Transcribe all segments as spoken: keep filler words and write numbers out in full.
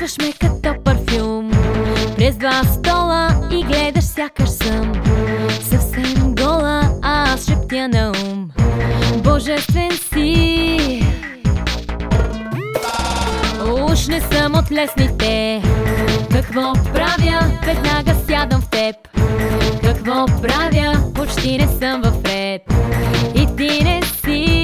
Смесваш ме като парфюм през два стола и гледаш сякаш съм съвсем гола, а аз шептя на ум. Божествен си, уж не съм от лесните. Какво правя? Веднага сядам в теб. Какво правя? Почти не съм в ред и ти не си.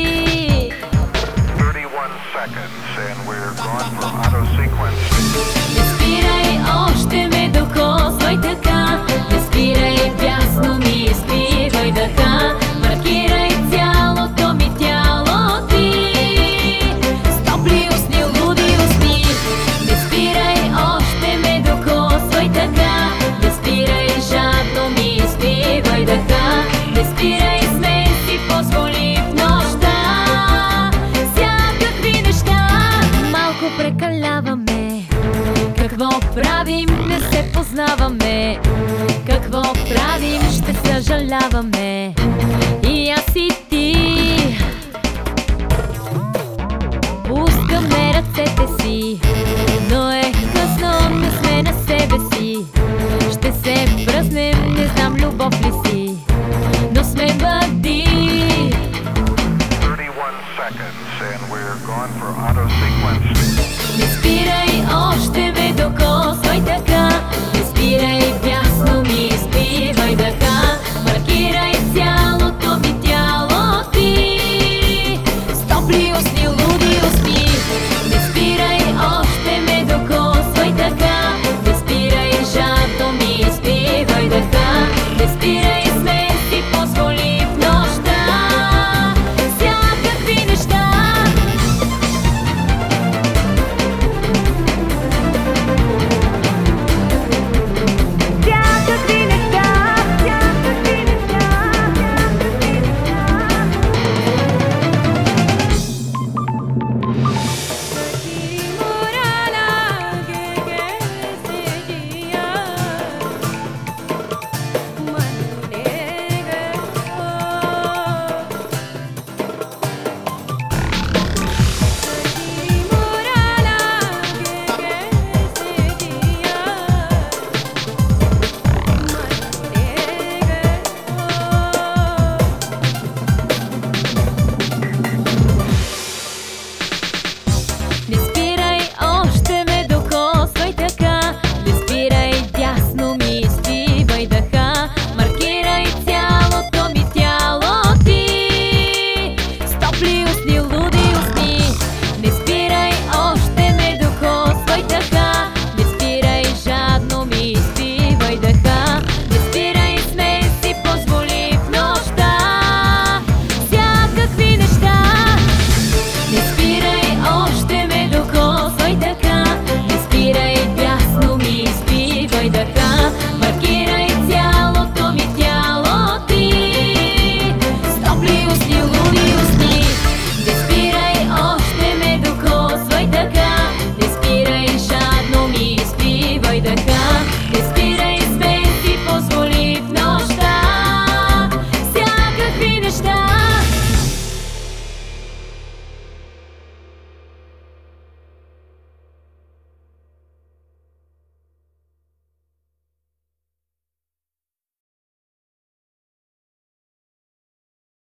Не спирай, още ме докосвай така. Не спирай, бясно ми изпивай дъха. Маркирай цялото ми тяло ти с топли устни, луди устни. Не спирай, още ме докосвай така. Не спирай, жадно ми изпивай дъха. Не спирай, смей си позволи в нощта всякакви неща. Малко прекаляваме. Какво правим? Не се познаваме. Какво правим? Ще съжаляваме.